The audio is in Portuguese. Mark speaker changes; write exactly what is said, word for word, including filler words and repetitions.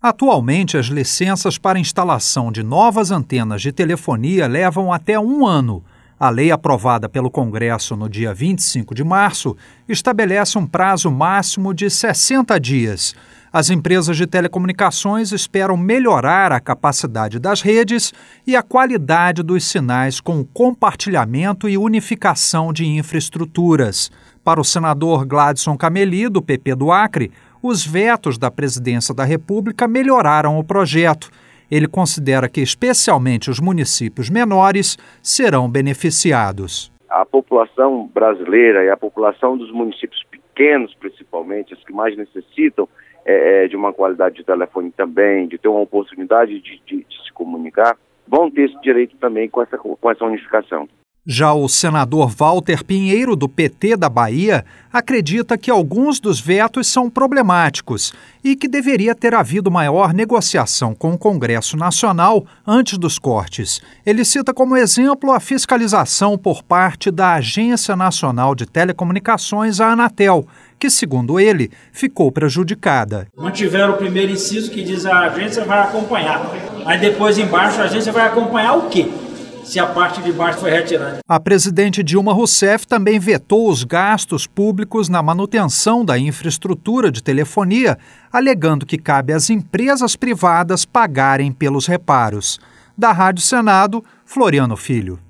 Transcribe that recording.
Speaker 1: Atualmente, as licenças para instalação de novas antenas de telefonia levam até um ano. A lei aprovada pelo Congresso no dia vinte e cinco de março estabelece um prazo máximo de sessenta dias. As empresas de telecomunicações esperam melhorar a capacidade das redes e a qualidade dos sinais com o compartilhamento e unificação de infraestruturas. Para o senador Gladson Cameli, do P P do Acre, os vetos da Presidência da República melhoraram o projeto. Ele considera que, especialmente os municípios menores, serão beneficiados.
Speaker 2: A população brasileira e a população dos municípios pequenos, principalmente, os que mais necessitam é, de uma qualidade de telefone também, de ter uma oportunidade de, de, de se comunicar, vão ter esse direito também com essa, com essa unificação.
Speaker 1: Já o senador Walter Pinheiro, do P T da Bahia, acredita que alguns dos vetos são problemáticos e que deveria ter havido maior negociação com o Congresso Nacional antes dos cortes. Ele cita como exemplo a fiscalização por parte da Agência Nacional de Telecomunicações, a Anatel, que, segundo ele, ficou prejudicada.
Speaker 3: Mantiveram o primeiro inciso que diz a agência vai acompanhar. Aí depois embaixo a agência vai acompanhar o quê? Se a parte de baixo foi retirada.
Speaker 1: A presidente Dilma Rousseff também vetou os gastos públicos na manutenção da infraestrutura de telefonia, alegando que cabe às empresas privadas pagarem pelos reparos. Da Rádio Senado, Floriano Filho.